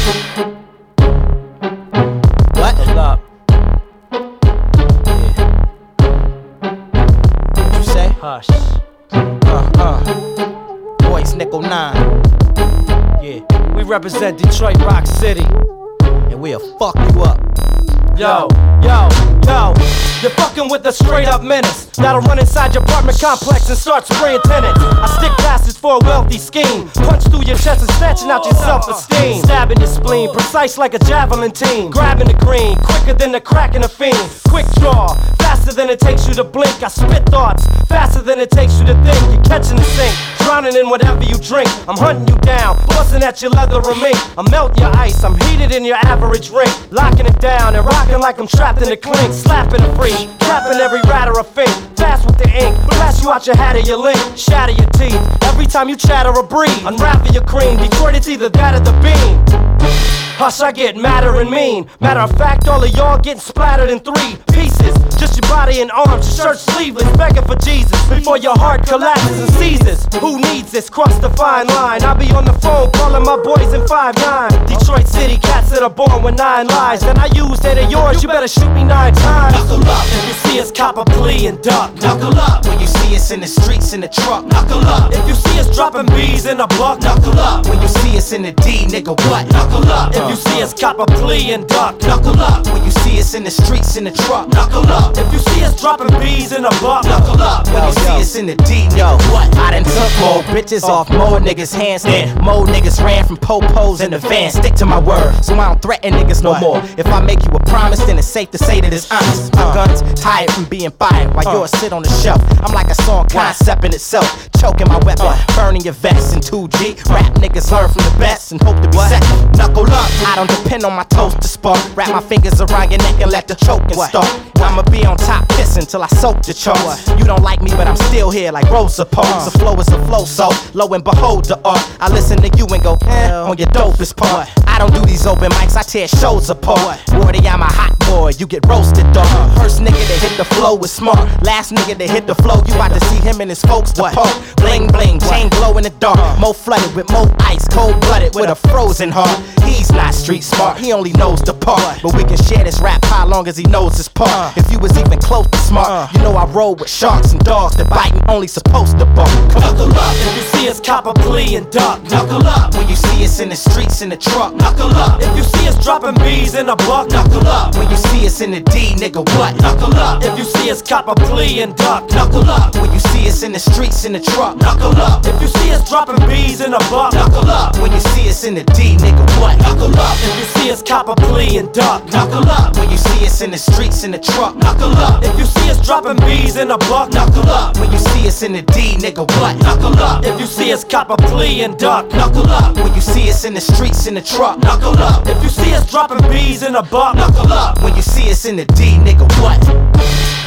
What? Hold up. Yeah. What you say? Hush. Boys, Nickel 9. Yeah, we represent Detroit Rock City, and we'll fuck you up. Yo, you're fucking with a straight up menace that'll run inside your apartment complex and start spraying tenants. I stick passes for a wealthy scheme, punch through your chest and snatching out your self-esteem, stabbing your spleen, precise like a javelin team, grabbing the green, quicker than the crack in a fiend. Quick draw, faster than it takes you to blink. I spit thoughts, faster than it takes you to think. You're catching the sink, drowning in whatever you drink. I'm hunting you down, busting at your leather or mink. I'm melting your ice, I'm heated in your average rink, locking it down and rocking like I'm trapped in a clink, slapping a freak, capping every rat or a fink, fast with the ink, blast you out your hat or your link, shatter your teeth, every time you chatter or breathe, unravel your cream, Detroit it's either that or the beam. Hush, I get madder and mean. Matter of fact, all of y'all getting splattered in 3 pieces. Just your body and arms, your shirt sleeveless, begging for Jesus before your heart collapses and seizes. Who needs this? Cross the fine line. I be on the phone calling my boys in 5'9". Detroit City cats that are born with 9 lives, and I use that of yours. You better shoot me 9 times. Knuckle up if you see us cop a plea and duck. Knuckle up when you see us in the streets in the truck. Knuckle up if you see us dropping B's in a buck. Knuckle up when you see us in the D, nigga. What? Knuckle up if you see us cop a plea and duck. Knuckle up when you see us in the streets in the truck. Knuckle up if you see us dropping B's in a buck. Knuckle up when you see us in the D, nigga. What? I done took more bitches off, more niggas handstand, more niggas ran from po-pos in the van. Stick to my word, so I don't threaten niggas no more. If I make you a promise, then it's safe to say that it's honest. My gun's tired from being fired while yours sit on the shelf. I'm like a song concept in itself, choking my weapon, burning your vest in 2G. Rap niggas learn from the best and hope to be set. Knuckle up, I don't depend on my toes to spark. Wrap my fingers around your neck and let the choking start. I'ma be on top kissing till I soak the charts. You don't like me, but I'm still here like Rosa Parks. The flow is a flow, so lo and behold the art. I listen to you and go, on your dopest part. I don't do these open mics, I tear shows apart. Wordy, I'm a hot boy, you get roasted, dog. First nigga to hit the flow is smart. Last nigga to hit the flow, you about to see him and his folks depart. Bling bling, chain glow in the dark. More flooded with more ice, cold blooded with a frozen heart. He's not street smart, he only knows the part. But we can share this rap pie long as he knows his part. If you was even close to smart, you know I roll with sharks and dogs that bite and only supposed to bark. Knuckle up if you see us cop a plea and duck. Knuckle up when you see us in the streets in the truck. Knuckle up if you see us dropping B's in a buck. Knuckle up when you see us in the D, nigga. What? Knuckle up if you see us cop a plea and duck. Knuckle up when you see us in the streets in the truck. Knuckle up if you see us dropping B's in a buck. Knuckle up when you see us in the D, nigga. What? Knuckle up if you see us cop a plea and duck. Knuckle up when you see us in the streets in the truck. Knuckle up if you see us dropping B's in a buck. Knuckle up when you see us in the D, nigga. What? Knuckle up if you see us cop a plea and duck. Knuckle up when you see us in the streets in the truck. Knuckle up if you see us dropping B's in a buck. Knuckle up when you see us in the D, nigga. What?